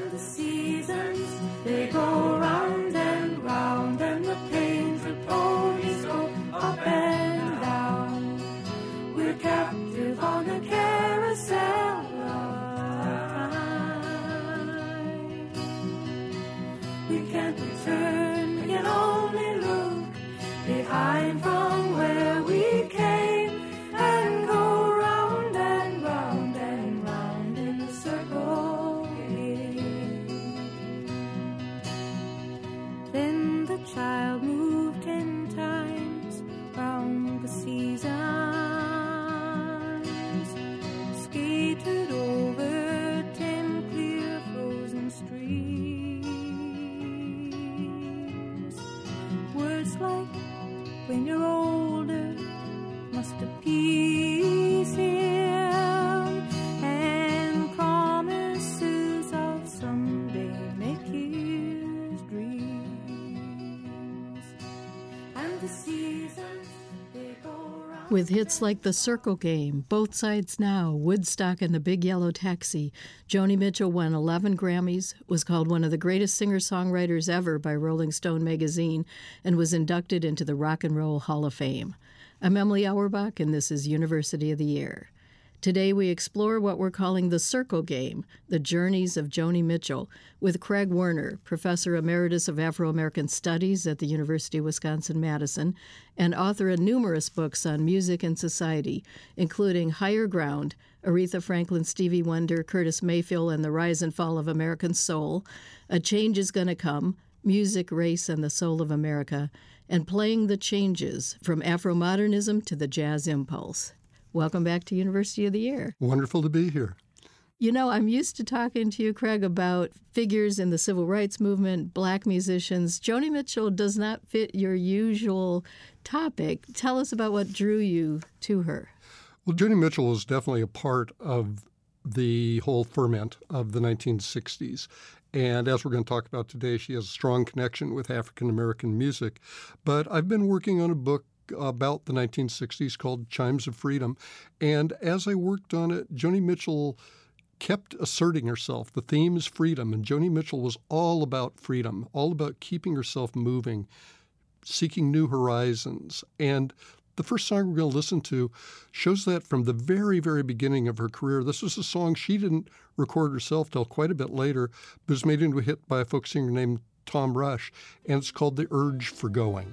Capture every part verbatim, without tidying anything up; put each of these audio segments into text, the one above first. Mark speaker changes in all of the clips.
Speaker 1: And the seasons, they go round and round, and the plains of ponies go up and down. We're captive on a carousel of time. We can't return, we can only look behind from where we came and go round and round and round in the circle game. Then the child moved ten times round the seasons, skated over ten clear frozen streams. Words like when you're older must appease him, and promises of someday make his dreams. And the seasons, they go round.
Speaker 2: With hits like The Circle Game, Both Sides Now, Woodstock, and The Big Yellow Taxi, Joni Mitchell won eleven Grammys, was called one of the greatest singer-songwriters ever by Rolling Stone magazine, and was inducted into the Rock and Roll Hall of Fame. I'm Emily Auerbach, and this is University of the Year. Today we explore what we're calling the Circle Game, the journeys of Joni Mitchell, with Craig Werner, Professor Emeritus of Afro-American Studies at the University of Wisconsin-Madison, and author of numerous books on music and society, including Higher Ground, Aretha Franklin, Stevie Wonder, Curtis Mayfield, and the Rise and Fall of American Soul, A Change is Gonna Come, Music, Race, and the Soul of America, and Playing the Changes, from Afro-modernism to the jazz impulse. Welcome back to University of the Year.
Speaker 3: Wonderful to be here.
Speaker 2: You know, I'm used to talking to you, Craig, about figures in the civil rights movement, black musicians. Joni Mitchell does not fit your usual topic. Tell us about what drew you to her.
Speaker 3: Well, Joni Mitchell is definitely a part of the whole ferment of the nineteen sixties. And as we're going to talk about today, she has a strong connection with African-American music. But I've been working on a book about the nineteen sixties called Chimes of Freedom. And as I worked on it, Joni Mitchell kept asserting herself. The theme is freedom, and Joni Mitchell was all about freedom, all about keeping herself moving, seeking new horizons. And the first song we're going to listen to shows that from the very, very beginning of her career. This was a song she didn't record herself till quite a bit later, but was made into a hit by a folk singer named Tom Rush, and it's called The Urge for Going.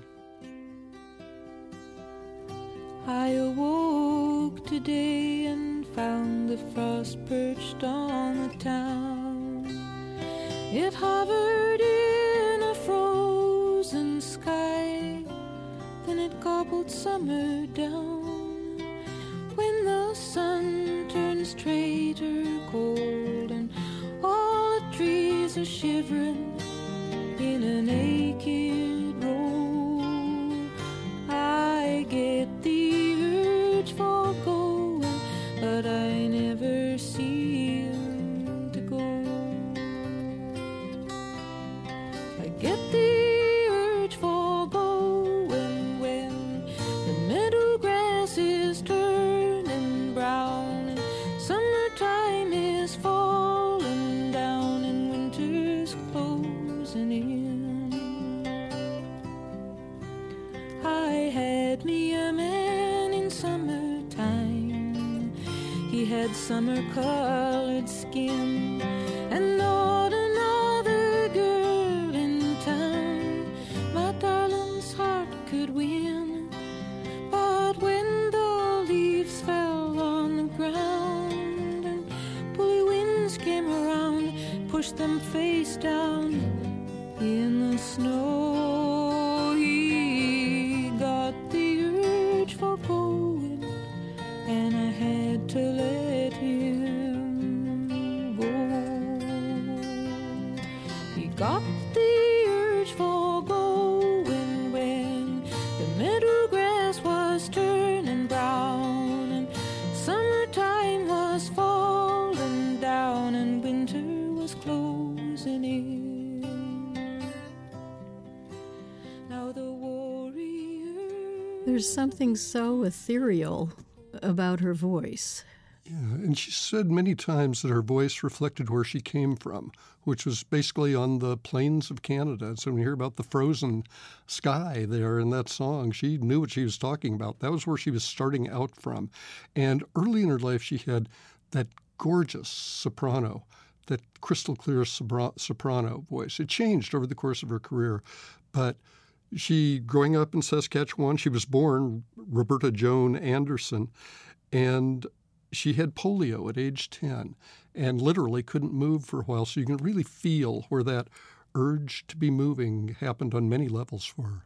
Speaker 1: I awoke today and found the frost perched on the town. It hovered in a frozen sky, then it gobbled summer down. When the sun turns traitor cold and all the trees are shivering in a naked row, I get the urge for going, but I never seem to go. I get the urge for going when the meadow grass is turning brown and summertime is falling down and winter's closing in. I had me a man in summertime. He had summer-colored skin and not another girl in town my darling's heart could win. But when the leaves fell on the ground and bully winds came around, pushed them face down in the snow, he got the urge for going, and I had to let him go. He got the urge for going when the meadow grass was turning brown and summertime was falling down and winter was closing in. Now the warrior...
Speaker 2: There's something so ethereal about her voice.
Speaker 3: Yeah, and she said many times that her voice reflected where she came from, which was basically on the plains of Canada. So when you hear about the frozen sky there in that song, she knew what she was talking about. That was where she was starting out from. And early in her life, she had that gorgeous soprano, that crystal clear soprano voice. It changed over the course of her career, but she, growing up in Saskatchewan, she was born Roberta Joan Anderson, and she had polio at age ten and literally couldn't move for a while. So you can really feel where that urge to be moving happened on many levels for her.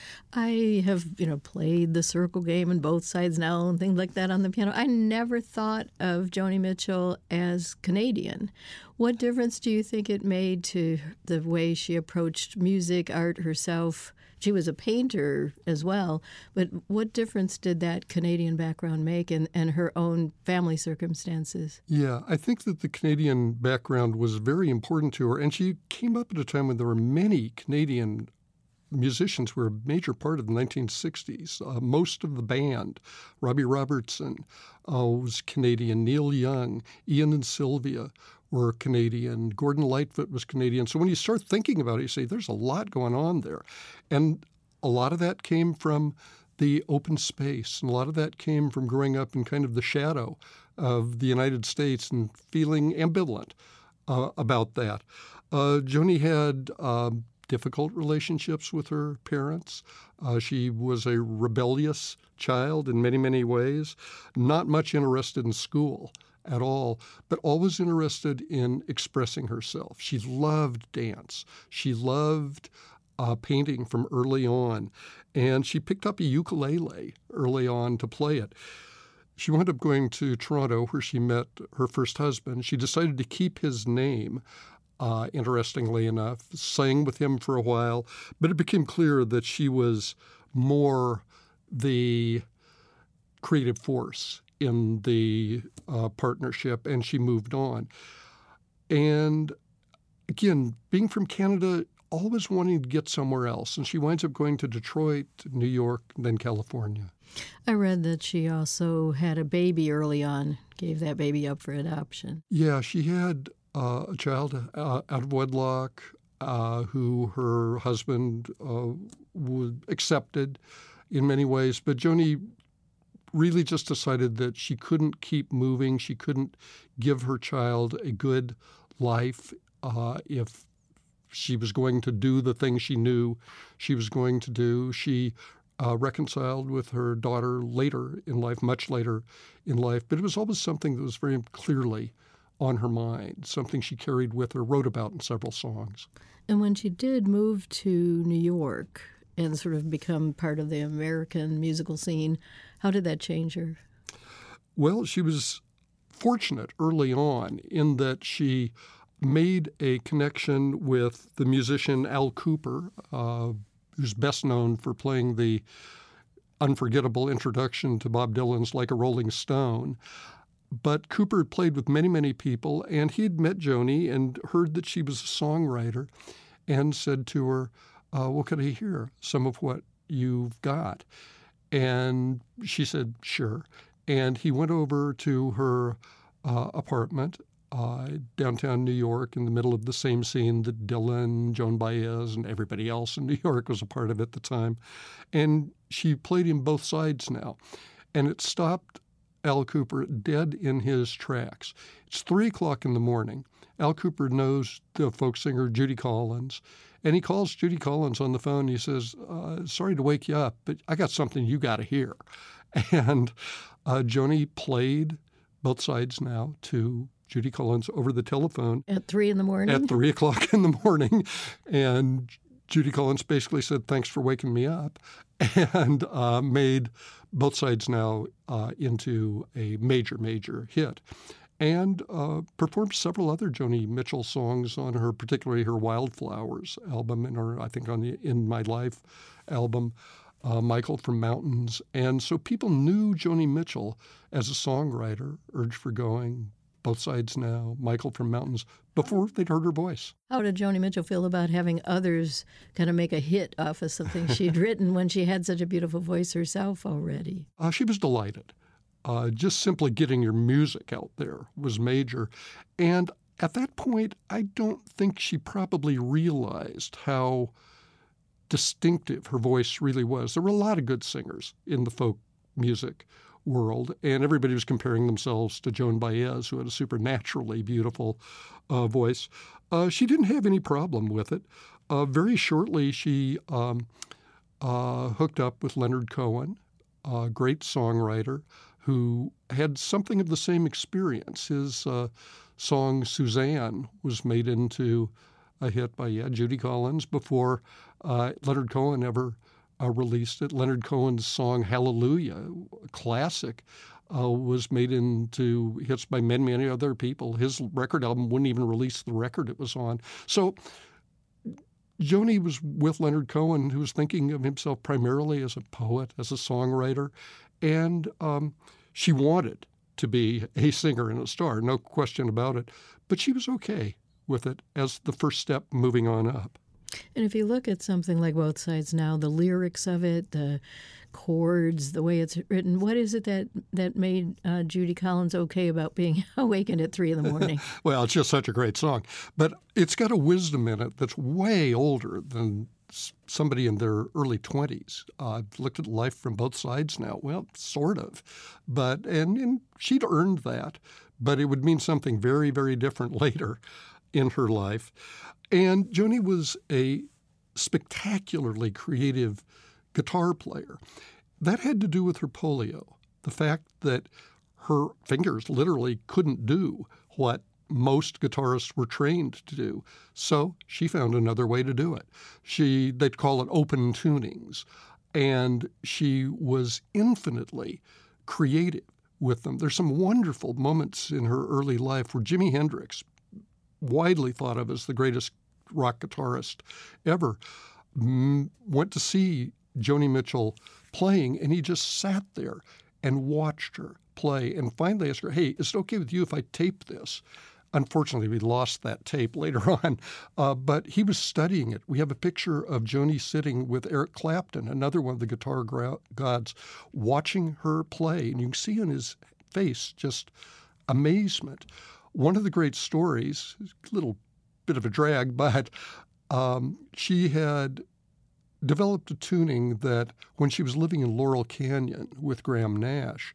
Speaker 2: I have, you know, played the circle game and Both Sides Now and things like that on the piano. I never thought of Joni Mitchell as Canadian. What difference do you think it made to the way she approached music, art herself? She was a painter as well, but what difference did that Canadian background make and, and her own family circumstances?
Speaker 3: Yeah, I think that the Canadian background was very important to her, and she came up at a time when there were many Canadian musicians who were a major part of the nineteen sixties. Uh, most of the band, Robbie Robertson uh, was Canadian, Neil Young, Ian and Sylvia were Canadian, Gordon Lightfoot was Canadian. So when you start thinking about it, you say there's a lot going on there. And a lot of that came from the open space, and a lot of that came from growing up in kind of the shadow of the United States and feeling ambivalent uh, about that. Uh, Joni had um, difficult relationships with her parents. Uh, she was a rebellious child in many, many ways, not much interested in school at all, but always interested in expressing herself. She loved dance. She loved uh, painting from early on, and she picked up a ukulele early on to play it. She wound up going to Toronto, where she met her first husband. She decided to keep his name, uh, interestingly enough, sang with him for a while, but it became clear that she was more the creative force in the uh, partnership, and she moved on. And again, being from Canada, always wanting to get somewhere else, and she winds up going to Detroit, New York, then California.
Speaker 2: I read that she also had a baby early on, gave that baby up for adoption.
Speaker 3: Yeah, she had uh, a child uh, out of wedlock uh, who her husband uh, would accepted in many ways, but Joni really just decided that she couldn't keep moving. She couldn't give her child a good life uh, if she was going to do the things she knew she was going to do. She uh, reconciled with her daughter later in life, much later in life, but it was always something that was very clearly on her mind, something she carried with her, wrote about in several songs.
Speaker 2: And when she did move to New York and sort of become part of the American musical scene, how did that change her?
Speaker 3: Well, she was fortunate early on in that she made a connection with the musician Al Cooper, uh, who's best known for playing the unforgettable introduction to Bob Dylan's Like a Rolling Stone. But Cooper had played with many, many people, and he had met Joni and heard that she was a songwriter and said to her, uh, well, could I hear some of what you've got? And she said, sure. And he went over to her uh, apartment uh, downtown New York in the middle of the same scene that Dylan, Joan Baez, and everybody else in New York was a part of at the time. And she played him Both Sides Now. And it stopped Al Cooper dead in his tracks. It's three o'clock in the morning. Al Cooper knows the folk singer Judy Collins, and he calls Judy Collins on the phone. He says, uh, sorry to wake you up, but I got something you got to hear. And uh, Joni played Both Sides Now to Judy Collins over the telephone.
Speaker 2: At three in the morning?
Speaker 3: At three o'clock in the morning. And Judy Collins basically said, thanks for waking me up, and uh, made Both Sides Now uh, into a major, major hit. And uh, performed several other Joni Mitchell songs on her, particularly her Wildflowers album, and her, I think, on the In My Life album, uh, Michael from Mountains. And so people knew Joni Mitchell as a songwriter, Urge for Going, Both Sides Now, Michael from Mountains, before they'd heard her voice.
Speaker 2: How did Joni Mitchell feel about having others kind of make a hit off of something she'd written when she had such a beautiful voice herself already?
Speaker 3: Uh, she was delighted. Uh, just simply getting your music out there was major. And at that point, I don't think she probably realized how distinctive her voice really was. There were a lot of good singers in the folk music world, and everybody was comparing themselves to Joan Baez, who had a supernaturally beautiful uh, voice. Uh, she didn't have any problem with it. Uh, very shortly, she um, uh, hooked up with Leonard Cohen, a great songwriter, who had something of the same experience. His uh, song Suzanne was made into a hit by yeah, Judy Collins before uh, Leonard Cohen ever uh, released it. Leonard Cohen's song Hallelujah, a classic, uh, was made into hits by many, many other people. His record album wouldn't even release the record it was on. So Joni was with Leonard Cohen, who was thinking of himself primarily as a poet, as a songwriter, and um, she wanted to be a singer and a star, no question about it. But she was okay with it as the first step moving on up.
Speaker 2: And if you look at something like Both Sides Now, the lyrics of it, the chords, the way it's written, what is it that, that made uh, Judy Collins okay about being awakened at three in the morning?
Speaker 3: Well, it's just such a great song. But it's got a wisdom in it that's way older than somebody in their early twenties. Uh, I've looked at life from both sides now. Well, sort of. But and, and she'd earned that, but it would mean something very, very different later in her life. And Joni was a spectacularly creative guitar player. That had to do with her polio, the fact that her fingers literally couldn't do what most guitarists were trained to do. So she found another way to do it. She, they'd call it open tunings. And she was infinitely creative with them. There's some wonderful moments in her early life where Jimi Hendrix, widely thought of as the greatest rock guitarist ever, m- went to see Joni Mitchell playing, and he just sat there and watched her play and finally asked her, hey, is it okay with you if I tape this? Unfortunately, we lost that tape later on, uh, but he was studying it. We have a picture of Joni sitting with Eric Clapton, another one of the guitar gra- gods, watching her play, and you can see in his face just amazement. One of the great stories, a little bit of a drag, but um, she had developed a tuning that when she was living in Laurel Canyon with Graham Nash,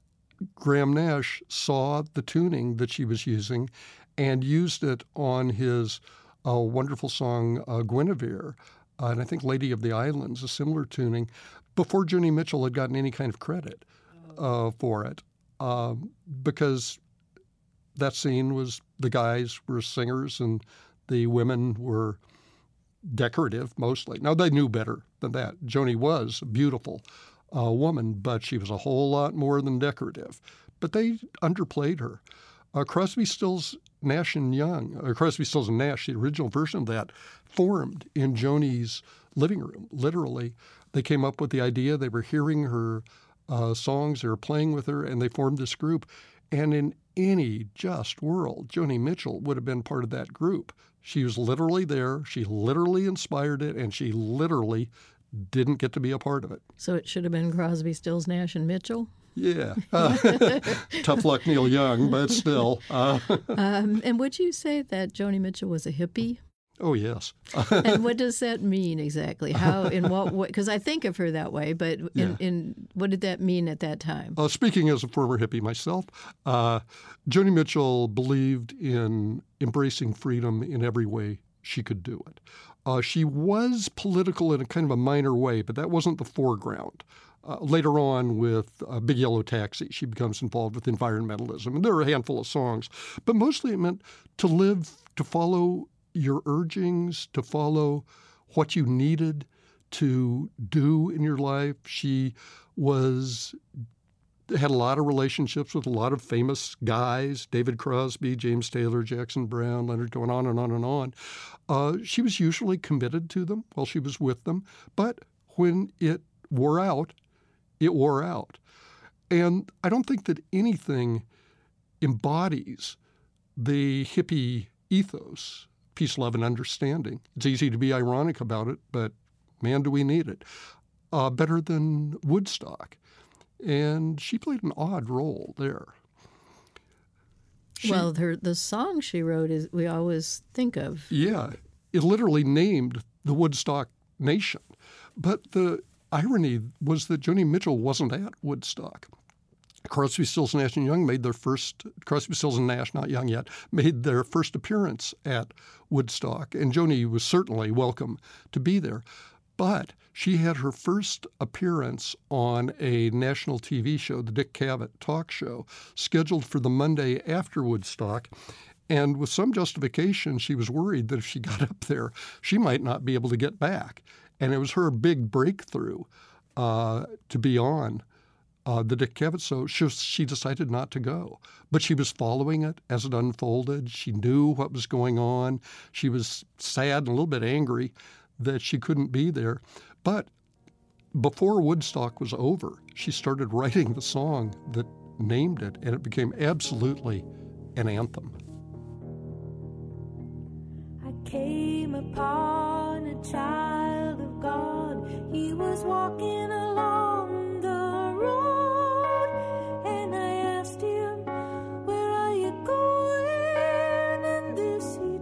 Speaker 3: Graham Nash saw the tuning that she was using and used it on his uh, wonderful song uh, Guinevere, uh, and I think Lady of the Islands, a similar tuning, before Joni Mitchell had gotten any kind of credit uh, for it, uh, because that scene was the guys were singers and the women were decorative mostly. Now, they knew better than that. Joni was a beautiful uh, woman, but she was a whole lot more than decorative. But they underplayed her. Uh, Crosby, Stills, Nash and Young, uh, Crosby, Stills and Nash, the original version of that, formed in Joni's living room, literally. They came up with the idea. They were hearing her uh, songs. They were playing with her, and they formed this group. And in any just world, Joni Mitchell would have been part of that group. She was literally there. She literally inspired it, and she literally didn't get to be a part of it.
Speaker 2: So it should have been Crosby, Stills, Nash, and Mitchell?
Speaker 3: Yeah. Uh, tough luck, Neil Young, but still. Uh,
Speaker 2: um, and would you say that Joni Mitchell was a hippie?
Speaker 3: Oh, yes.
Speaker 2: And what does that mean exactly? How, in what way? Because I think of her that way, but in,
Speaker 3: Yeah.
Speaker 2: in what did that mean at that time?
Speaker 3: Uh, speaking as a former hippie myself, uh, Joni Mitchell believed in embracing freedom in every way she could do it. Uh, she was political in a kind of a minor way, but that wasn't the foreground. Uh, later on with uh, Big Yellow Taxi, she becomes involved with environmentalism. And there are a handful of songs, but mostly it meant to live, to follow your urgings, to follow what you needed to do in your life. She was had a lot of relationships with a lot of famous guys, David Crosby, James Taylor, Jackson Browne, Leonard, going on and on and on. Uh, she was usually committed to them while she was with them, but when it wore out, it wore out. And I don't think that anything embodies the hippie ethos, peace, love, and understanding. It's easy to be ironic about it, but man, do we need it. Uh, better than Woodstock. and she played an odd role there. She,
Speaker 2: well, her, the song she wrote is we always think of.
Speaker 3: Yeah, it literally named the Woodstock Nation. But the irony was that Joni Mitchell wasn't at Woodstock. Crosby, Stills, Nash and Young made their first, Crosby, Stills and Nash, not Young yet, made their first appearance at Woodstock. And Joni was certainly welcome to be there. But she had her first appearance on a national T V show, the Dick Cavett Talk Show, scheduled for the Monday after Woodstock. And with some justification, she was worried that if she got up there, she might not be able to get back. And it was her big breakthrough uh, to be on uh, the Dick Cavett show. She, she decided not to go. But she was following it as it unfolded. She knew what was going on. She was sad and a little bit angry that she couldn't be there. But before Woodstock was over, she started writing the song that named it, and it became absolutely an anthem.
Speaker 1: I came upon a child of God. He was walking along the road, and I asked him, "Where are you going?" And this he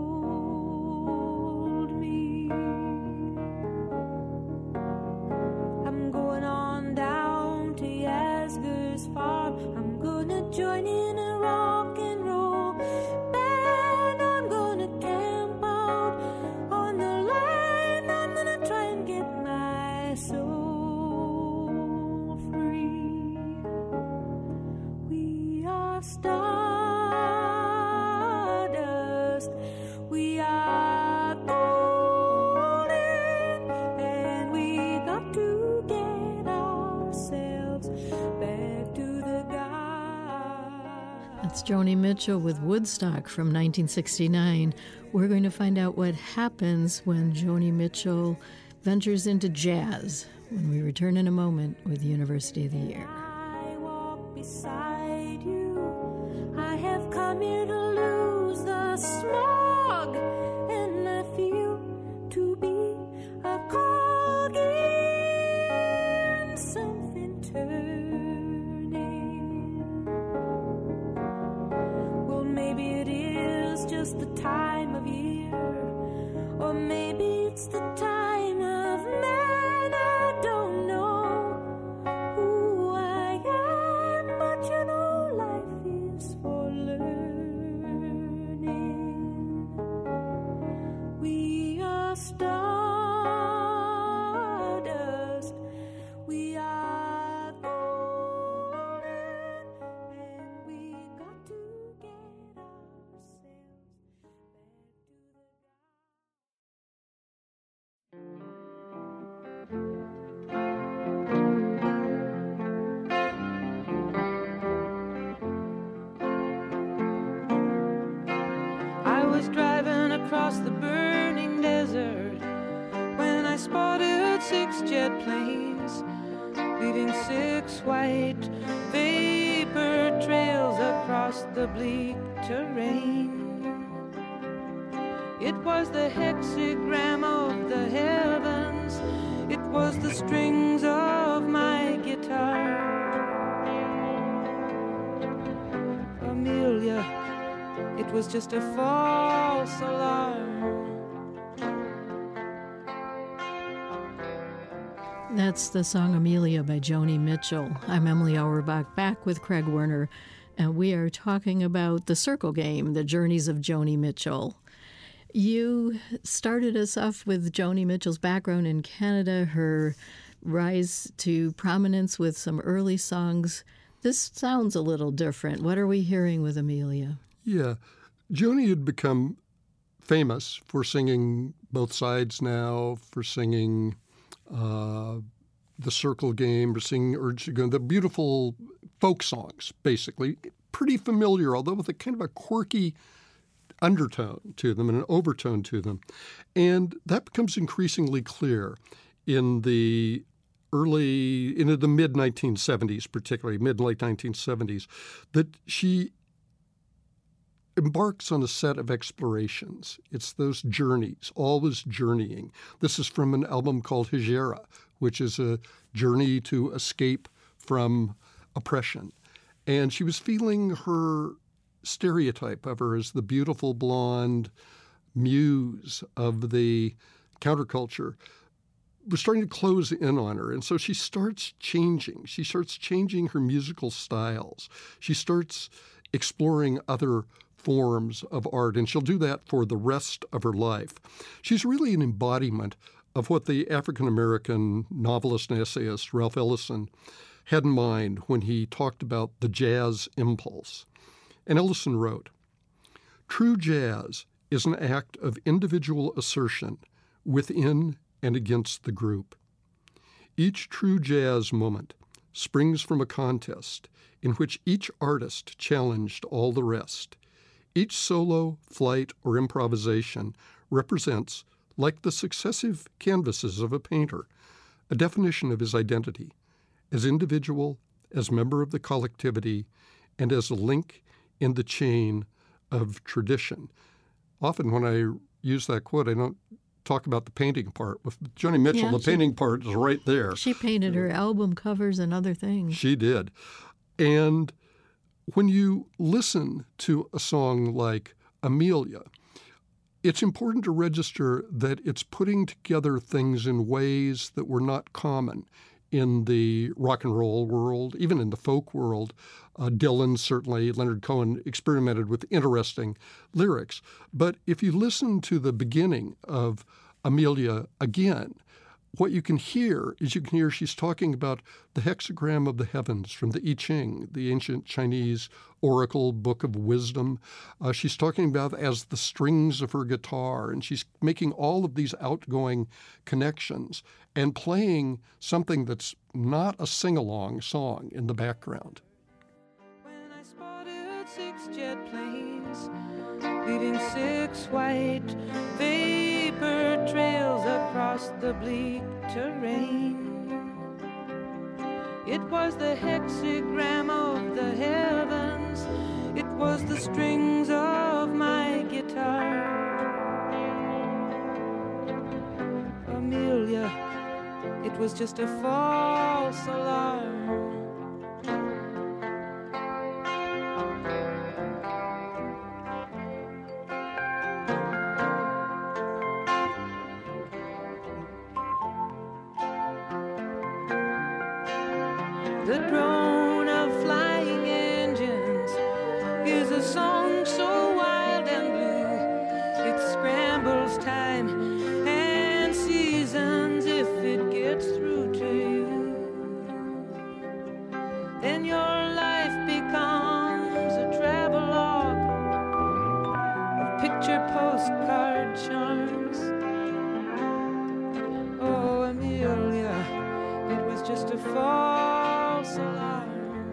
Speaker 1: told me. I'm going on down to Yasgur's farm. I'm gonna join in a rock and roll band. I'm gonna camp out on the line. I'm gonna try and get my soul free. We are stardust. We are golden, and we got to get ourselves back to the God.
Speaker 2: That's Joni Mitchell with Woodstock from nineteen sixty-nine. We're going to find out what happens when Joni Mitchell ventures into jazz when we return in a moment with University of the Year.
Speaker 1: I walk beside you. I have come here to lose the smog, and I feel to be a cog in something turning. Well, maybe it is just the time of year, or maybe it's the time of man. I don't know who I am, but you know life is for learning. We are stardust. We are golden, and we got to get ourselves back to the God. I was driving across the burning desert when I spotted six jet planes, leaving six white vapor trails across the bleak terrain. It was the hexagram of the heavens. It was the strings of my guitar. Amelia, it was just a false alarm.
Speaker 2: That's the song Amelia by Joni Mitchell. I'm Emily Auerbach, back with Craig Werner, and we are talking about the Circle Game, the journeys of Joni Mitchell. You started us off with Joni Mitchell's background in Canada, her rise to prominence with some early songs. This sounds a little different. What are we hearing with Amelia?
Speaker 3: Yeah. Joni had become famous for singing Both Sides Now, for singing uh, The Circle Game, for singing Urge to Go, the beautiful folk songs, basically. Pretty familiar, although with a kind of a quirky undertone to them and an overtone to them. And that becomes increasingly clear in the early, into the mid nineteen seventies, particularly mid-late nineteen seventies, that she embarks on a set of explorations. It's those journeys, always journeying. This is from an album called Hejira, which is a journey to escape from oppression. And she was feeling her stereotype of her as the beautiful blonde muse of the counterculture was starting to close in on her. And so she starts changing. She starts changing her musical styles. She starts exploring other forms of art, and she'll do that for the rest of her life. She's really an embodiment of what the African-American novelist and essayist Ralph Ellison had in mind when he talked about the jazz impulse. And Ellison wrote, "True jazz is an act of individual assertion within and against the group. Each true jazz moment springs from a contest in which each artist challenged all the rest. Each solo, flight, or improvisation represents, like the successive canvases of a painter, a definition of his identity, as individual, as member of the collectivity, and as a link in the chain of tradition." Often when I use that quote, I don't talk about the painting part. With Joni Mitchell,
Speaker 2: Yeah,
Speaker 3: the
Speaker 2: she,
Speaker 3: painting part is right there.
Speaker 2: She painted her album covers and other things.
Speaker 3: She did. And when you listen to a song like Amelia, it's important to register that it's putting together things in ways that were not common in the rock and roll world, even in the folk world. Uh, Dylan, certainly, Leonard Cohen experimented with interesting lyrics. But if you listen to the beginning of Amelia again, what you can hear is you can hear she's talking about the hexagram of the heavens from the I Ching, the ancient Chinese oracle book of wisdom. Uh, she's talking about as the strings of her guitar, and she's making all of these outgoing connections and playing something that's not a sing-along song in the background.
Speaker 1: When I spotted six jet planes, leaving six white vapor trails across the bleak terrain, it was the hexagram of the heavens, it was the strings of my guitar. Amelia, it was just a false alarm. The drone of flying engines is a song so wild and blue. It scrambles time and seasons if it gets through to you. Then your life becomes a travelogue of picture postcard charms. Oh, Amelia, it was just a false alarm.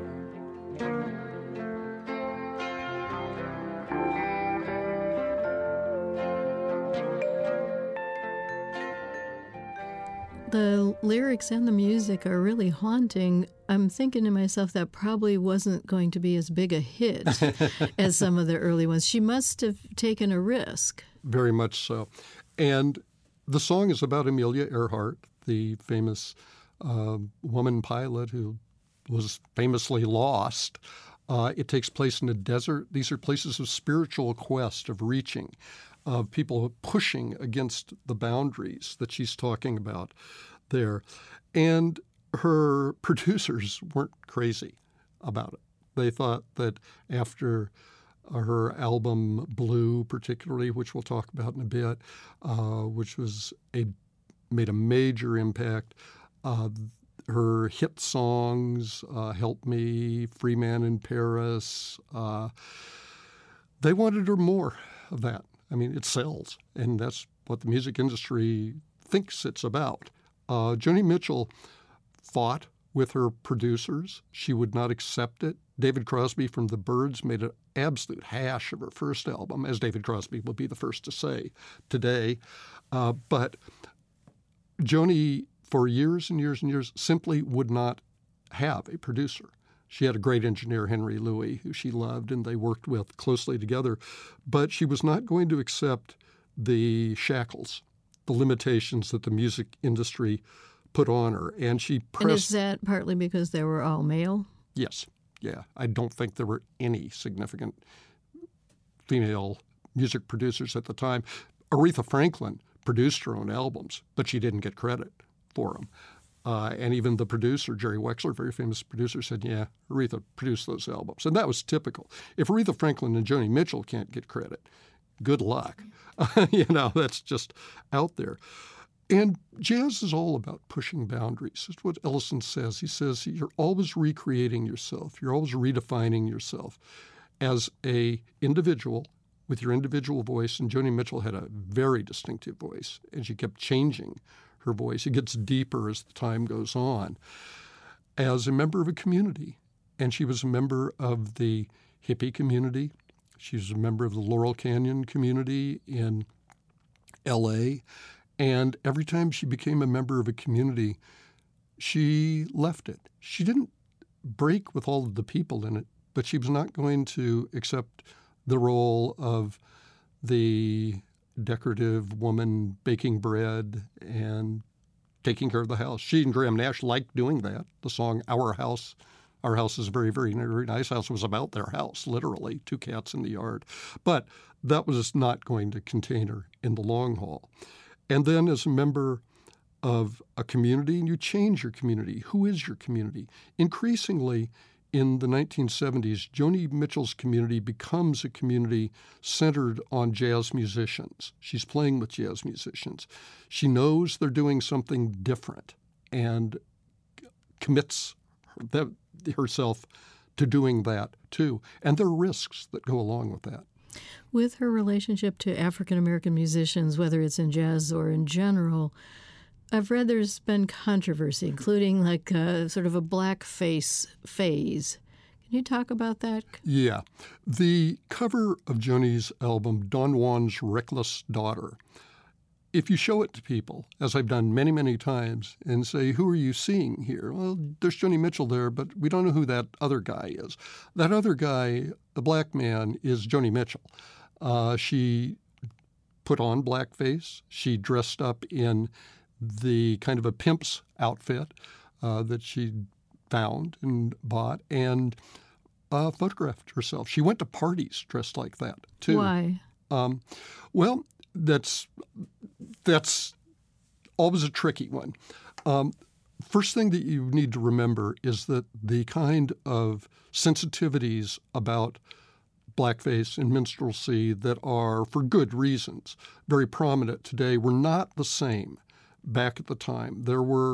Speaker 2: The lyrics and the music are really haunting. I'm thinking to myself that probably wasn't going to be as big a hit as some of the early ones. She must have taken a risk.
Speaker 3: Very much so. And the song is about Amelia Earhart, the famous uh, woman pilot who was famously lost. Uh, it takes place in a desert. These are places of spiritual quest, of reaching, of people pushing against the boundaries that she's talking about there. And her producers weren't crazy about it. They thought that after her album Blue, particularly, which we'll talk about in a bit, uh, which was a made a major impact, uh, her hit songs, uh, Help Me, Free Man in Paris, uh, they wanted her more of that. I mean, it sells, and that's what the music industry thinks it's about. Uh, Joni Mitchell fought with her producers. She would not accept it. David Crosby from the Byrds made an absolute hash of her first album, as David Crosby will be the first to say today. Uh, but Joni, for years and years and years, simply would not have a producer. She had a great engineer, Henry Louis, who she loved, and they worked with closely together. But she was not going to accept the shackles, the limitations that the music industry put on her. And she pressed...
Speaker 2: And is that partly because they were all male?
Speaker 3: Yes. Yeah. I don't think there were any significant female music producers at the time. Aretha Franklin produced her own albums, but she didn't get credit for them. Uh, and even the producer, Jerry Wexler, very famous producer, said, yeah, Aretha produced those albums. And that was typical. If Aretha Franklin and Joni Mitchell can't get credit, good luck. You know, that's just out there. And jazz is all about pushing boundaries. That's what Ellison says. He says you're always recreating yourself. You're always redefining yourself as a individual with your individual voice. And Joni Mitchell had a very distinctive voice, and she kept changing her voice. It gets deeper as the time goes on. As a member of a community, and she was a member of the hippie community. She was a member of the Laurel Canyon community in L A, and every time she became a member of a community, she left it. She didn't break with all of the people in it, but she was not going to accept the role of the decorative woman baking bread and taking care of the house. She and Graham Nash liked doing that. The song Our House, Our House is a very, very, very nice house was about their house, literally, two cats in the yard. But that was not going to contain her in the long haul. And then as a member of a community, and you change your community. Who is your community? Increasingly, in the nineteen seventies, Joni Mitchell's community becomes a community centered on jazz musicians. She's playing with jazz musicians. She knows they're doing something different and commits her, herself to doing that too. And there are risks that go along with that.
Speaker 2: With her relationship to African-American musicians, whether it's in jazz or in general, I've read there's been controversy, including like a, sort of a blackface phase. Can you talk about that?
Speaker 3: Yeah. The cover of Joni's album, Don Juan's Reckless Daughter, if you show it to people, as I've done many, many times, and say, who are you seeing here? Well, there's Joni Mitchell there, but we don't know who that other guy is. That other guy, the black man, is Joni Mitchell. Uh, she put on blackface. She dressed up in the kind of a pimp's outfit uh, that she found and bought and uh, photographed herself. She went to parties dressed like that, too.
Speaker 2: Why?
Speaker 3: Um, well, that's that's always a tricky one. Um, first thing that you need to remember is that the kind of sensitivities about blackface and minstrelsy that are, for good reasons, very prominent today were not the same back at the time. There were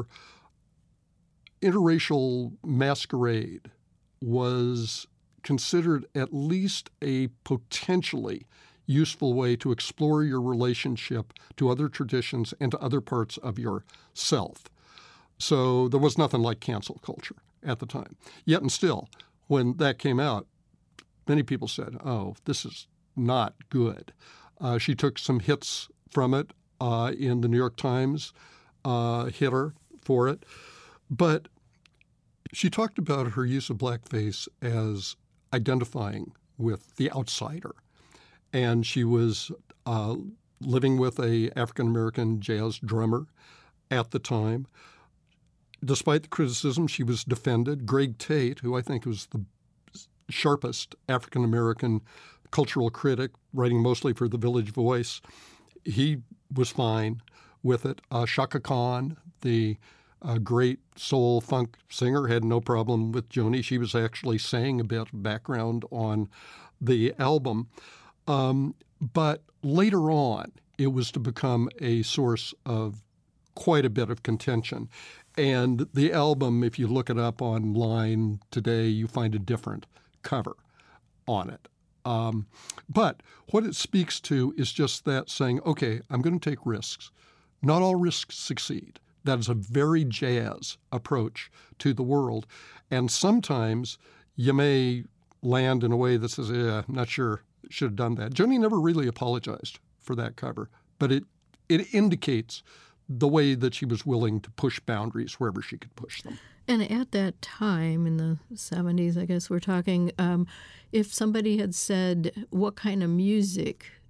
Speaker 3: interracial masquerade was considered at least a potentially useful way to explore your relationship to other traditions and to other parts of yourself. So there was nothing like cancel culture at the time. Yet and still, when that came out, many people said, oh, this is not good. Uh, she took some hits from it uh, in the New York Times, uh, hit her for it. But she talked about her use of blackface as identifying with the outsider. And she was uh, living with a African-American jazz drummer at the time. Despite the criticism, she was defended. Greg Tate, who I think was the sharpest African-American cultural critic, writing mostly for The Village Voice, he was fine with it. Uh, Chaka Khan, the uh, great soul funk singer, had no problem with Joni. She was actually saying a bit of background on the album. Um, but later on, it was to become a source of quite a bit of contention. And the album, if you look it up online today, you find a different cover on it. Um, but what it speaks to is just that saying, okay, I'm going to take risks. Not all risks succeed. That is a very jazz approach to the world. And sometimes you may land in a way that says, yeah, I'm not sure. Should have done that. Joni never really apologized for that cover, but it it indicates the way that she was willing to push boundaries wherever she could push them.
Speaker 2: And at that time, in the seventies, I guess we're talking, um, if somebody had said, what kind of music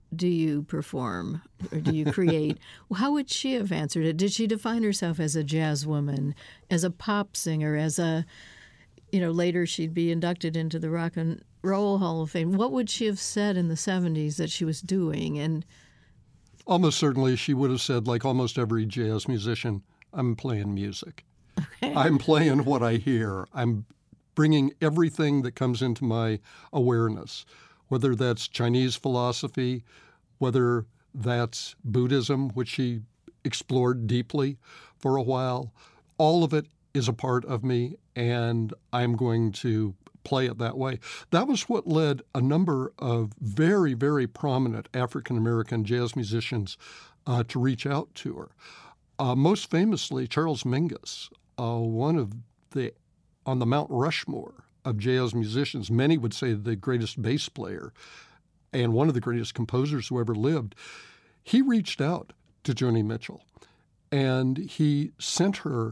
Speaker 2: do you perform or do you create? How would she have answered it? Did she define herself as a jazz woman, as a pop singer, as a, you know, later she'd be inducted into the Rock and Roll Hall of Fame? What would she have said in the seventies that she was doing? And
Speaker 3: almost certainly she would have said, like almost every jazz musician, I'm playing music.
Speaker 2: Okay.
Speaker 3: I'm playing what I hear. I'm bringing everything that comes into my awareness, whether that's Chinese philosophy, whether that's Buddhism, which she explored deeply for a while. All of it is a part of me, and I'm going to play it that way. That was what led a number of very, very prominent African-American jazz musicians uh, to reach out to her. Uh, most famously, Charles Mingus, uh, one of the, on the Mount Rushmore of jazz musicians. Many would say the greatest bass player and one of the greatest composers who ever lived. He reached out to Joni Mitchell, and he sent her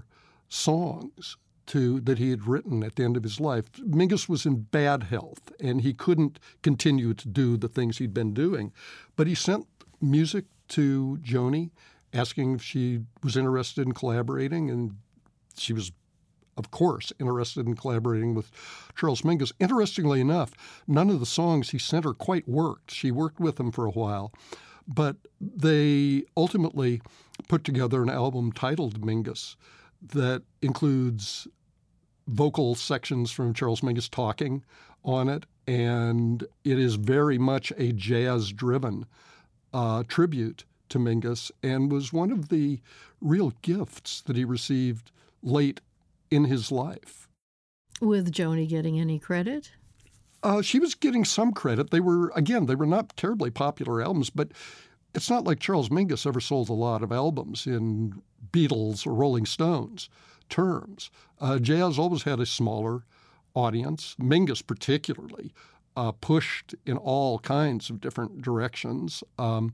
Speaker 3: songs to that he had written at the end of his life. Mingus was in bad health, and he couldn't continue to do the things he'd been doing. But he sent music to Joni, asking if she was interested in collaborating, and she was, of course, interested in collaborating with Charles Mingus. Interestingly enough, none of the songs he sent her quite worked. She worked with him for a while, but they ultimately put together an album titled Mingus that includes vocal sections from Charles Mingus talking on it, and it is very much a jazz-driven uh, tribute to Mingus, and was one of the real gifts that he received late in his life.
Speaker 2: With Joni getting any credit?
Speaker 3: Uh, she was getting some credit. They were, again, they were not terribly popular albums, but it's not like Charles Mingus ever sold a lot of albums in Beatles or Rolling Stones terms. Uh, jazz always had a smaller audience. Mingus particularly uh, pushed in all kinds of different directions. Um,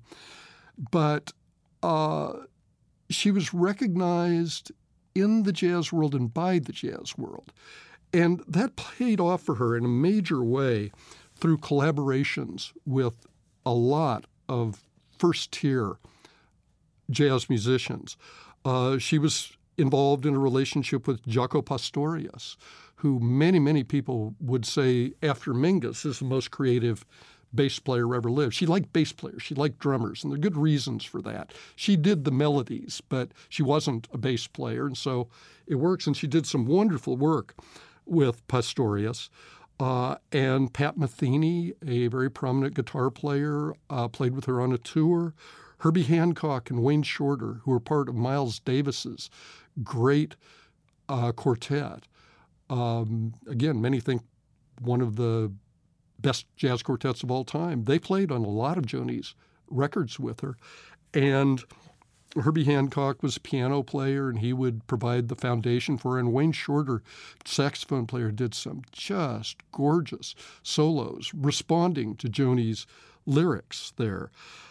Speaker 3: but uh, she was recognized in the jazz world and by the jazz world. And that paid off for her in a major way through collaborations with a lot of first-tier jazz musicians. Uh, she was involved in a relationship with Jaco Pastorius, who many, many people would say after Mingus is the most creative bass player ever lived. She liked bass players. She liked drummers, and there are good reasons for that. She did the melodies, but she wasn't a bass player, and so it works. And she did some wonderful work with Pastorius. Uh, and Pat Metheny, a very prominent guitar player, uh, played with her on a tour. Herbie Hancock and Wayne Shorter, who were part of Miles Davis's great uh, quartet. Um, again, many think one of the best jazz quartets of all time. They played on a lot of Joni's records with her. And Herbie Hancock was a piano player, and he would provide the foundation for her. And Wayne Shorter, saxophone player, did some just gorgeous solos responding to Joni's lyrics there.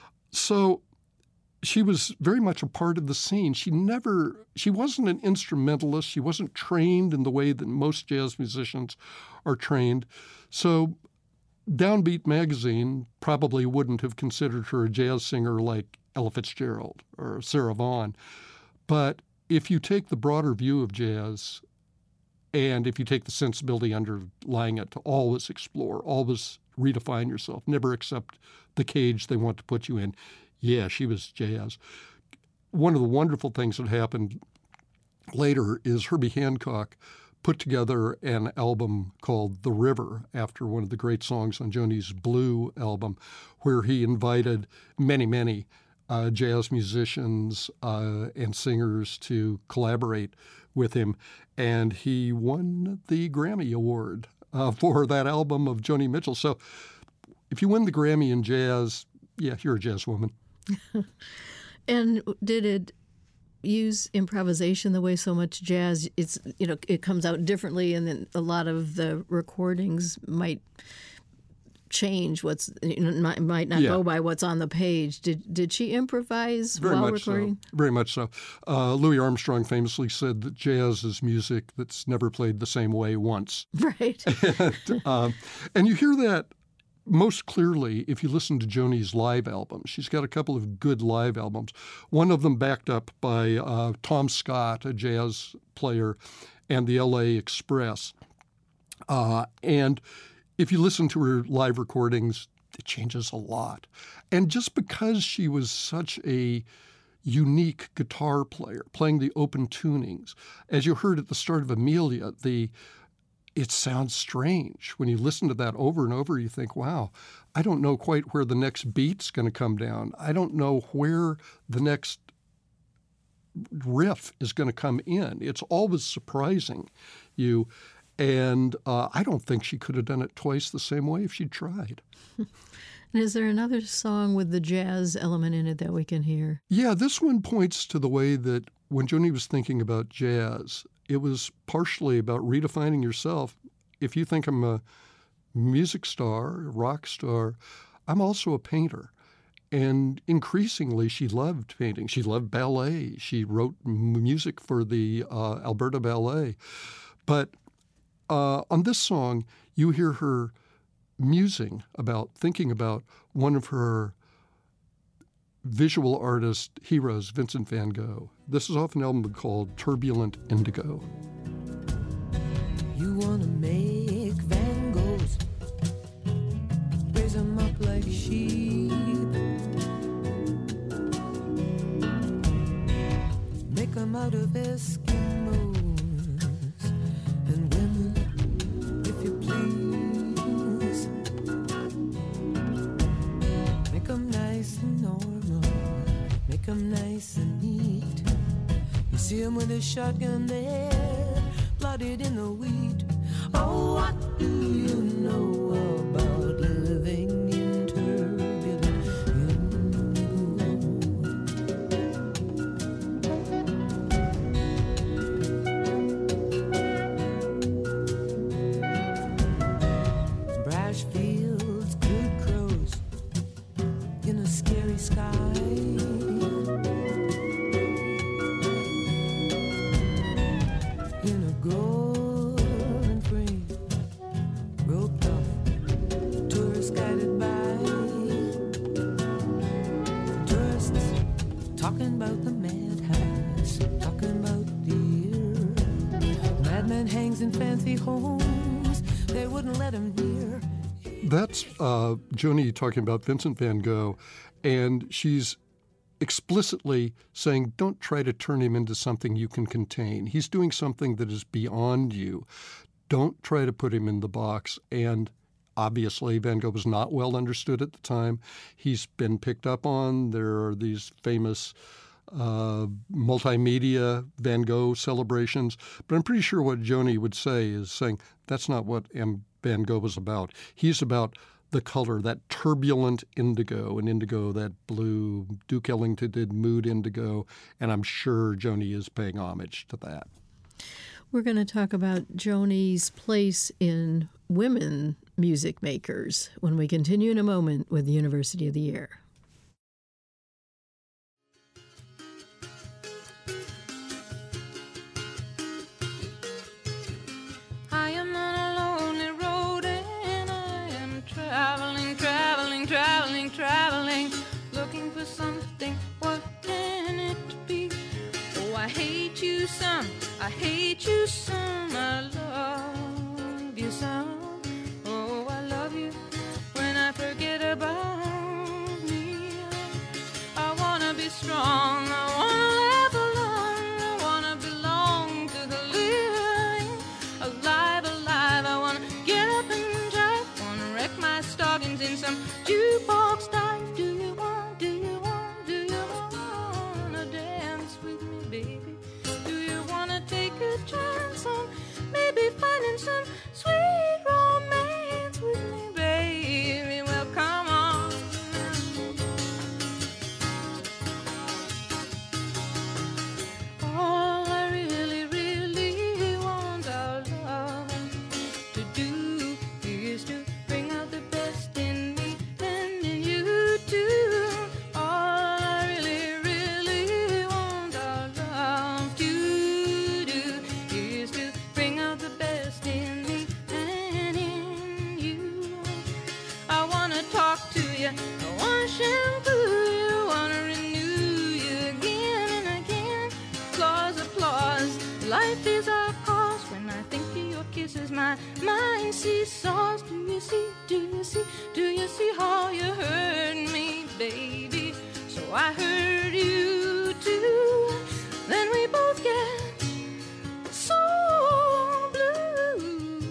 Speaker 3: So she was very much a part of the scene. She never, she wasn't an instrumentalist. She wasn't trained in the way that most jazz musicians are trained. So Downbeat magazine probably wouldn't have considered her a jazz singer like Ella Fitzgerald or Sarah Vaughan. But if you take the broader view of jazz, and if you take the sensibility underlying it to always explore, always redefine yourself, never accept the cage they want to put you in, yeah, she was jazz. One of the wonderful things that happened later is Herbie Hancock put together an album called The River, after one of the great songs on Joni's Blue album, where he invited many, many uh, jazz musicians uh, and singers to collaborate with him. And he won the Grammy Award uh, for that album of Joni Mitchell. So if you win the Grammy in jazz, yeah, you're a jazz woman.
Speaker 2: And did it use improvisation the way so much jazz, it's, you know, it comes out differently, and then a lot of the recordings might change what's, you know, might, might not
Speaker 3: yeah.
Speaker 2: go by what's on the page. Did did she improvise
Speaker 3: Very
Speaker 2: while
Speaker 3: much
Speaker 2: recording?
Speaker 3: So. Very much so. Uh, Louis Armstrong famously said that jazz is music that's never played the same way once.
Speaker 2: Right.
Speaker 3: and, um, and you hear that most clearly if you listen to Joni's live albums. She's got a couple of good live albums, one of them backed up by uh, Tom Scott, a jazz player, and the L A Express. Uh, and if you listen to her live recordings, it changes a lot. And just because she was such a unique guitar player, playing the open tunings, as you heard at the start of Amelia, the it sounds strange. When you listen to that over and over, you think, wow, I don't know quite where the next beat's going to come down. I don't know where the next riff is going to come in. It's always surprising you. And uh, I don't think she could have done it twice the same way if she'd tried.
Speaker 2: And is there another song with the jazz element in it that we can hear?
Speaker 3: Yeah, this one points to the way that when Joni was thinking about jazz, it was partially about redefining yourself. If you think I'm a music star, a rock star, I'm also a painter. And increasingly, she loved painting. She loved ballet. She wrote m- music for the uh, Alberta Ballet. But uh, on this song, you hear her musing about, thinking about one of her visual artist heroes, Vincent van Gogh. This is off an album called Turbulent Indigo.
Speaker 1: You wanna make Van Goghs, raise them up like sheep, make them out of Eskimos and women, if you please, make them nice and normal, make them nice and neat. You see them with a shotgun there, blooded in the wheat. Oh, what do you know about living in turbulent indigo? Brash fields, good crows in a scary sky. In fancy homes, they wouldn't let him near.
Speaker 3: That's uh, Joni talking about Vincent van Gogh, and she's explicitly saying, don't try to turn him into something you can contain. He's doing something that is beyond you. Don't try to put him in the box. And obviously, Van Gogh was not well understood at the time. He's been picked up on. There are these famous Uh, multimedia Van Gogh celebrations. But I'm pretty sure what Joni would say is saying that's not what M. Van Gogh was about. He's about the color, that turbulent indigo, and indigo, that blue. Duke Ellington did Mood Indigo, and I'm sure Joni is paying homage to that.
Speaker 2: We're going to talk about Joni's place in women music makers when we continue in a moment with the University of the Year.
Speaker 1: Traveling, looking for something, what can it be? Oh, I hate you some, I hate you some, I love you some. Oh, I love you when I forget about me. I wanna be strong, I wanna live alone, I wanna belong to the living, alive, alive. I wanna get up and drive, wanna wreck my stockings in some jukebox dive. Do you want, do you want, do you wanna dance with me, baby? Do you wanna take a chance on maybe finding some sweet romance with me, baby? Well, come on. life is a cost. When I think of your kisses, my mind seesaws. Do you see, do you see, do you see how you hurt me, baby? So I hurt you too. Then we both get so blue.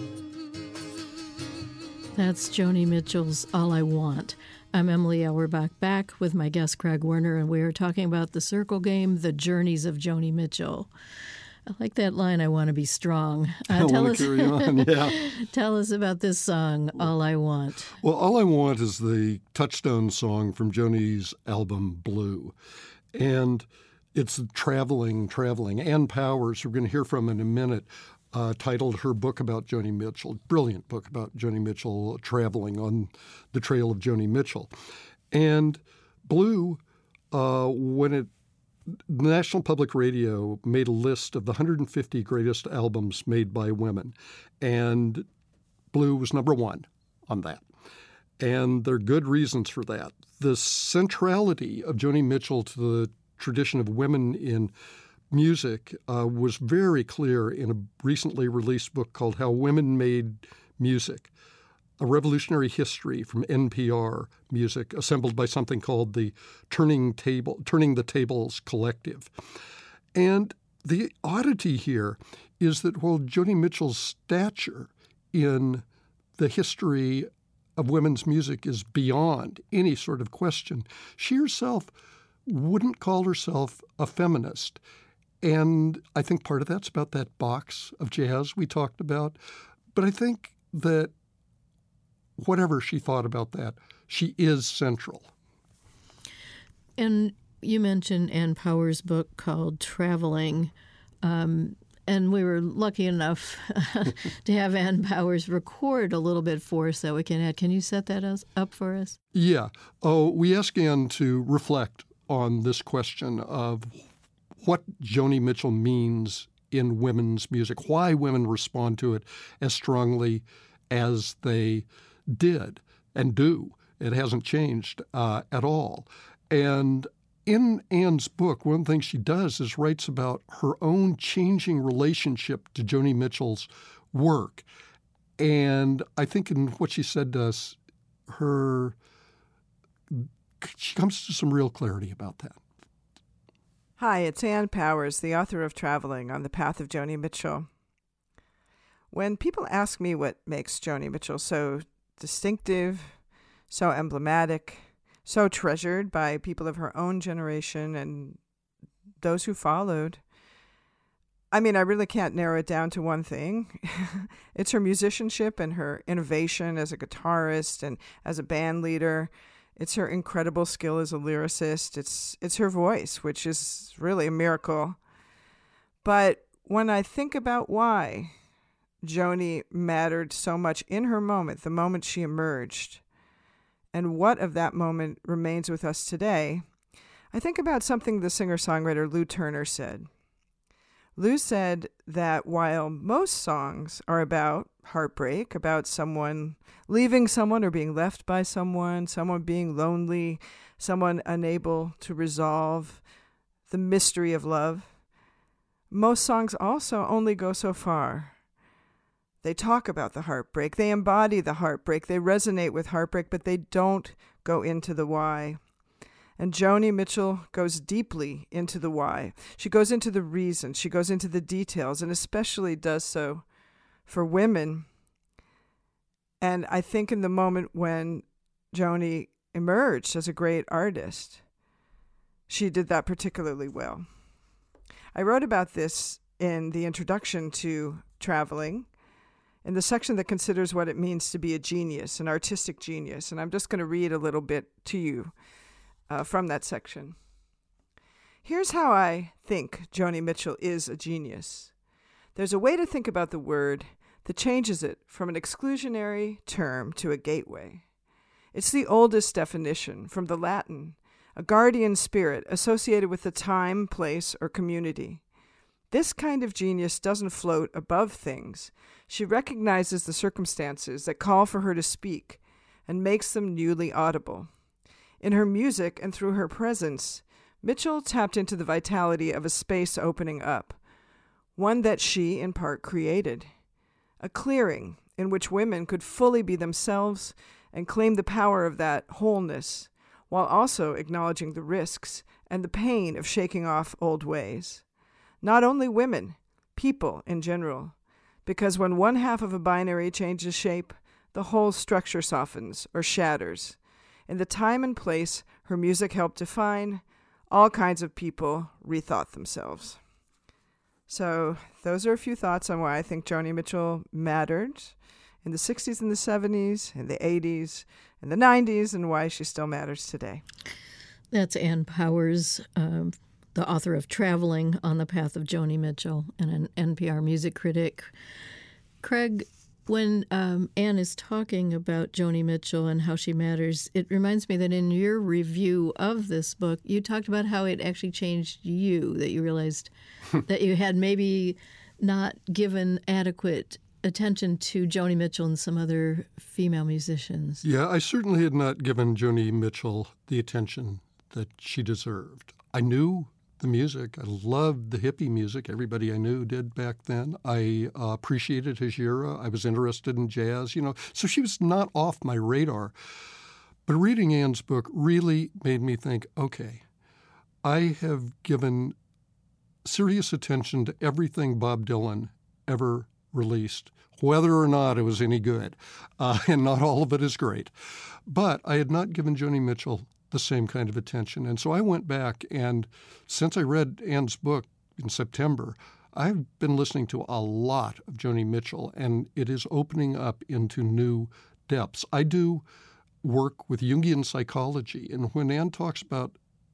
Speaker 2: That's Joni Mitchell's All I Want. I'm Emily Auerbach, back with my guest Craig Werner, and we are talking about the circle game, The Journeys of Joni Mitchell. I like that line, I want to be strong. Uh,
Speaker 3: I
Speaker 2: tell
Speaker 3: want
Speaker 2: us,
Speaker 3: to carry on, yeah.
Speaker 2: Tell us about this song, All I Want.
Speaker 3: Well, All I Want is the touchstone song from Joni's album Blue. And it's traveling, traveling. Ann Powers, who we're going to hear from in a minute, uh, titled her book about Joni Mitchell, brilliant book about Joni Mitchell, traveling on the trail of Joni Mitchell. And Blue, uh, when it National Public Radio made a list of the one hundred fifty greatest albums made by women, and Blue was number one on that. And there are good reasons for that. The centrality of Joni Mitchell to the tradition of women in music uh, was very clear in a recently released book called How Women Made Music, a revolutionary history from N P R Music, assembled by something called the Turning Table, Turning the Tables Collective. And the oddity here is that while Joni Mitchell's stature in the history of women's music is beyond any sort of question, she herself wouldn't call herself a feminist. And I think part of that's about that box of jazz we talked about. But I think that whatever she thought about that, she is central.
Speaker 2: And you mentioned Ann Powers' book called Traveling. Um, and we were lucky enough to have Ann Powers record a little bit for us that we can add. Can you set that up for us?
Speaker 3: Yeah. Oh, we asked Ann to reflect on this question of what Joni Mitchell means in women's music, why women respond to it as strongly as they did and do. It hasn't changed uh, at all. And in Ann's book, one of the things she does is writes about her own changing relationship to Joni Mitchell's work. And I think in what she said to us, her she comes to some real clarity about that.
Speaker 4: Hi, it's Ann Powers, the author of Traveling on the Path of Joni Mitchell. When people ask me what makes Joni Mitchell so distinctive, so emblematic, so treasured by people of her own generation and those who followed, I mean, I really can't narrow it down to one thing. It's her musicianship and her innovation as a guitarist and as a band leader. It's her incredible skill as a lyricist. It's it's her voice, which is really a miracle. But when I think about why Joni mattered so much in her moment, the moment she emerged, and what of that moment remains with us today, I think about something the singer-songwriter Lou Turner said. Lou said that while most songs are about heartbreak, about someone leaving someone or being left by someone, someone being lonely, someone unable to resolve the mystery of love, most songs also only go so far. They talk about the heartbreak, they embody the heartbreak, they resonate with heartbreak, but they don't go into the why. And Joni Mitchell goes deeply into the why. She goes into the reasons, she goes into the details, and especially does so for women. And I think in the moment when Joni emerged as a great artist, she did that particularly well. I wrote about this in the introduction to Traveling, in the section that considers what it means to be a genius, an artistic genius. And I'm just going to read a little bit to you uh, from that section. Here's how I think Joni Mitchell is a genius. There's a way to think about the word that changes it from an exclusionary term to a gateway. It's the oldest definition from the Latin, a guardian spirit associated with the time, place, or community. This kind of genius doesn't float above things. She recognizes the circumstances that call for her to speak and makes them newly audible. In her music and through her presence, Mitchell tapped into the vitality of a space opening up, one that she, in part, created. A clearing in which women could fully be themselves and claim the power of that wholeness, while also acknowledging the risks and the pain of shaking off old ways. Not only women, people in general, because when one half of a binary changes shape, the whole structure softens or shatters. In the time and place her music helped define, all kinds of people rethought themselves. So those are a few thoughts on why I think Joni Mitchell mattered in the sixties and the seventies, in the eighties, in the nineties, and why she still matters today.
Speaker 2: That's Ann Powers, um, the author of Traveling on the Path of Joni Mitchell and an N P R music critic. Craig, when um, Ann is talking about Joni Mitchell and how she matters, it reminds me that in your review of this book, you talked about how it actually changed you, that you realized that you had maybe not given adequate attention to Joni Mitchell and some other female musicians.
Speaker 3: Yeah, I certainly had not given Joni Mitchell the attention that she deserved. I knew the music. I loved the hippie music. Everybody I knew did back then. I uh, appreciated his era. I was interested in jazz, you know. So she was not off my radar. But reading Ann's book really made me think, okay, I have given serious attention to everything Bob Dylan ever released, whether or not it was any good. Uh, and not all of it is great. But I had not given Joni Mitchell the same kind of attention. And so I went back, and since I read Ann's book in September, I've been listening to a lot of Joni Mitchell, and it is opening up into new depths. I do work with Jungian psychology, and when Ann talks about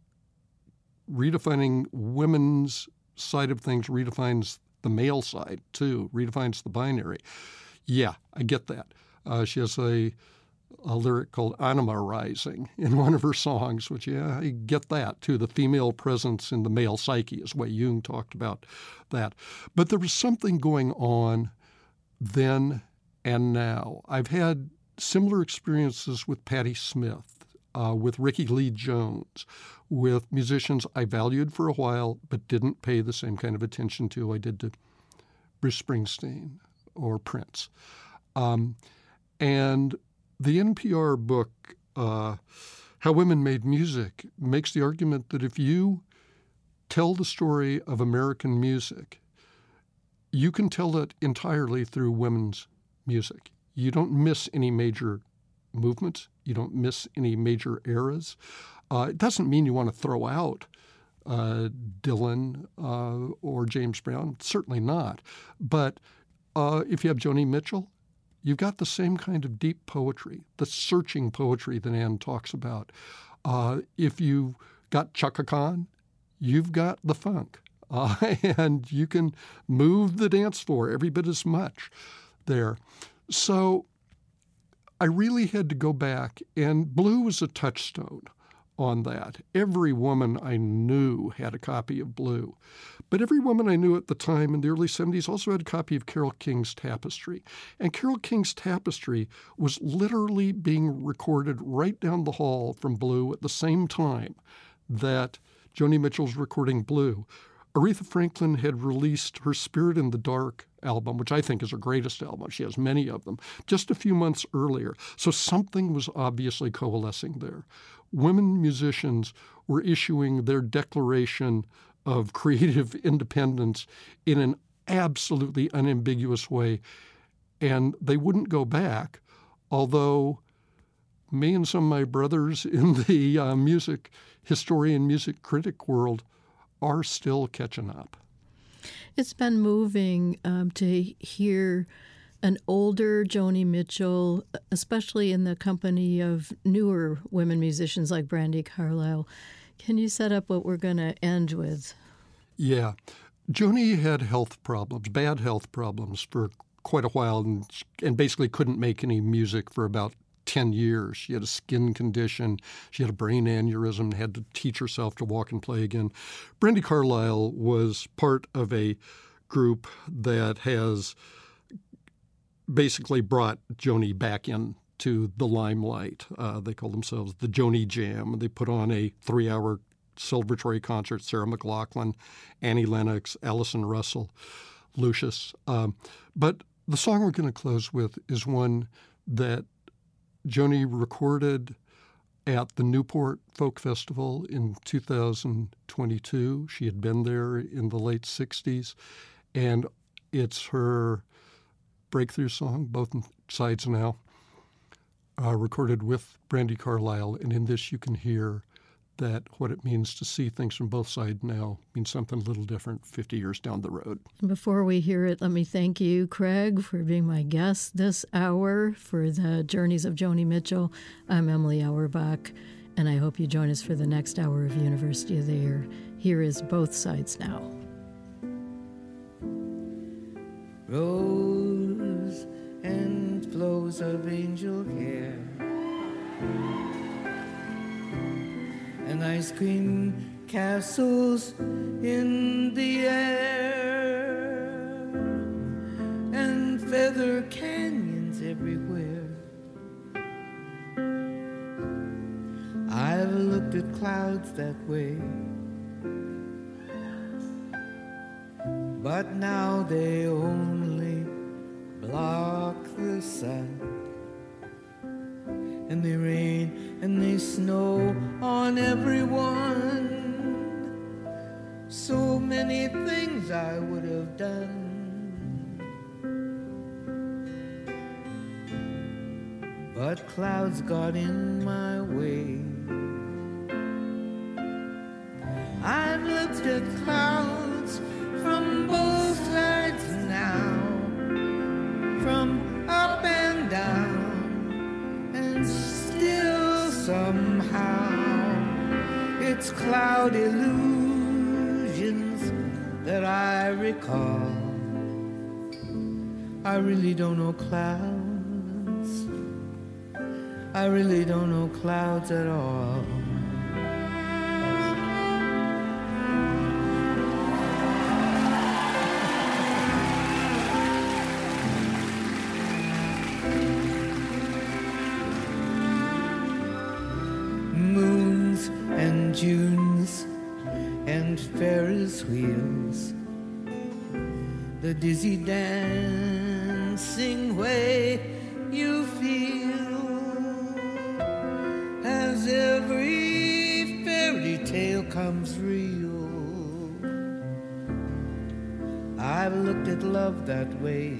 Speaker 3: redefining women's side of things, redefines the male side too, redefines the binary. Yeah, I get that. Uh, she has a a lyric called Anima Rising in one of her songs, which, yeah, I get that, too. The female presence in the male psyche is the way Jung talked about that. But there was something going on then and now. I've had similar experiences with Patti Smith, uh, with Ricky Lee Jones, with musicians I valued for a while but didn't pay the same kind of attention to I did to Bruce Springsteen or Prince. Um, and the N P R book, uh, How Women Made Music, makes the argument that if you tell the story of American music, you can tell it entirely through women's music. You don't miss any major movements. You don't miss any major eras. Uh, it doesn't mean you want to throw out uh, Dylan uh, or James Brown. Certainly not. But uh, if you have Joni Mitchell, you've got the same kind of deep poetry, the searching poetry that Ann talks about. Uh, if you've got Chaka Khan, you've got the funk. Uh, and you can move the dance floor every bit as much there. So I really had to go back, and Blue was a touchstone on that. Every woman I knew had a copy of Blue. But every woman I knew at the time in the early seventies also had a copy of Carole King's Tapestry. And Carole King's Tapestry was literally being recorded right down the hall from Blue at the same time that Joni Mitchell's recording Blue. Aretha Franklin had released her Spirit in the Dark album, which I think is her greatest album. She has many of them, just a few months earlier. So something was obviously coalescing there. Women musicians were issuing their declaration of creative independence in an absolutely unambiguous way, and they wouldn't go back, although me and some of my brothers in the uh, music historian, music critic world are still catching up.
Speaker 2: It's been moving um, to hear an older Joni Mitchell, especially in the company of newer women musicians like Brandi Carlile. Can you set up what we're going to end with?
Speaker 3: Yeah. Joni had health problems, bad health problems for quite a while, and, and basically couldn't make any music for about ten years. She had a skin condition. She had a brain aneurysm, had to teach herself to walk and play again. Brandi Carlile was part of a group that has basically brought Joni back in to the limelight. Uh, they call themselves the Joni Jam. They put on a three-hour celebratory concert. Sarah McLachlan, Annie Lennox, Allison Russell. Lucius. Um, but the song we're going to close with is one that Joni recorded at the Newport Folk Festival in two thousand twenty-two. She had been there in the late sixties, and it's her breakthrough song, Both Sides Now, uh, recorded with Brandi Carlile. And in this you can hear that what it means to see things from both sides now means something a little different fifty years down the road.
Speaker 2: Before we hear it, let me thank you, Craig, for being my guest this hour for the Journeys of Joni Mitchell. I'm Emily Auerbach, and I hope you join us for the next hour of University of the Air. Here is Both Sides Now.
Speaker 5: Rose and flows of angel hair, and ice cream castles in the air, and feather canyons everywhere. I've looked at clouds that way, but now they only block the sun. And they rain and they snow on everyone. So many things I would have done, but clouds got in my way. I've looked at clouds from both sides now, from up and down. Still somehow it's cloud illusions that I recall. I really don't know clouds. I really don't know clouds at all. Junes and Ferris wheels, the dizzy dancing way you feel as every fairy tale comes real. I've looked at love that way,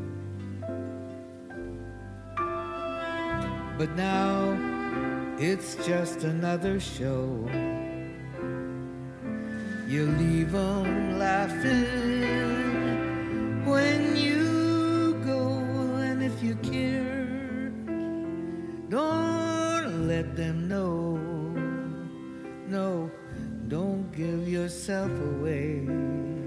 Speaker 5: but now it's just another show. You leave 'em laughing when you go, and if you care, don't let them know. No, don't give yourself away.